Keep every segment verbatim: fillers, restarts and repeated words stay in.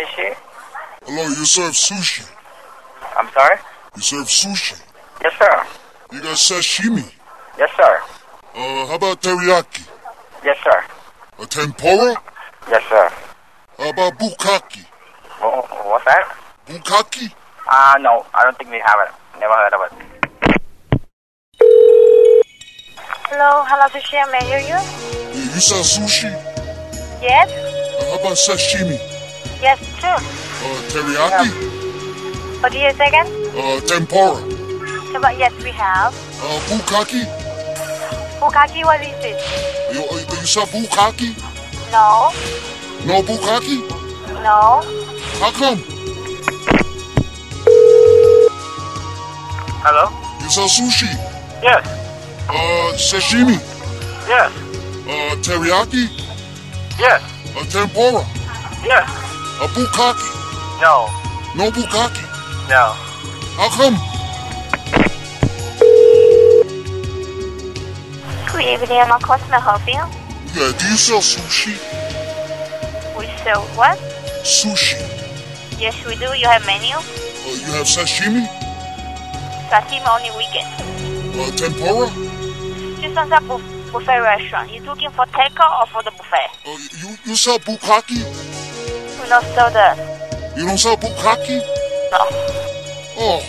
Sushi? Hello, you serve sushi. I'm sorry? You serve sushi. Yes, sir. You got sashimi. Yes, sir. Uh, how about teriyaki? Yes, sir. A tempura? Yes, sir. How about bukkake? Wha- What's that? Bukkake? Uh, no, I don't think we have it. Never heard of it. Hello, hello, Sushi, may I hear you? Yeah, you sell sushi? Yes? Uh, how about sashimi? Yes, too. Uh, teriyaki? What do you say again? Uh, tempura? So, but yes, we have. Uh, bukkake? Bukkake, what is it? You, uh, you sell bukkake? No, No bukkake? no. How come? Hello? You sell sushi? Yes. Uh, sashimi? Yes. Uh, teriyaki? Yes. A tempura? Yes. A bukkake? No. No bukkake? No. How come? Good evening, my course may I help you? Yeah, do you sell sushi? We sell what? Sushi. Yes, we do. You have menu? Uh, you have sashimi? Sashimi only weekend. Uh, tempura? This one's a bu- buffet restaurant. You looking for takeout or for the buffet? Uh, you, you sell bukkake? We don't sell that. You don't sell bukkake? No. Oh.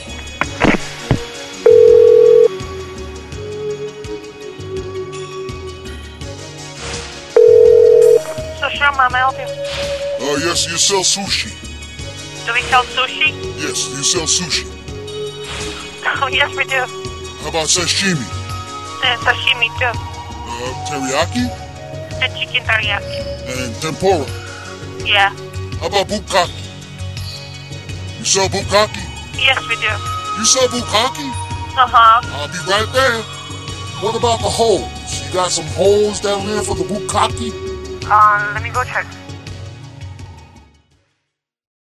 So sure, ma'am, may I help you? Uh, yes, you sell sushi. Do we sell sushi? Yes, you sell sushi. Oh, yes, we do. How about sashimi? And sashimi too. Uh, teriyaki? And chicken teriyaki. And tempura? Yeah. How about bukkake? You sell bukkake? Yes, we do. You sell bukkake? Uh-huh. I'll be right there. What about the holes? You got some holes down there for the bukkake? Um, let me go check.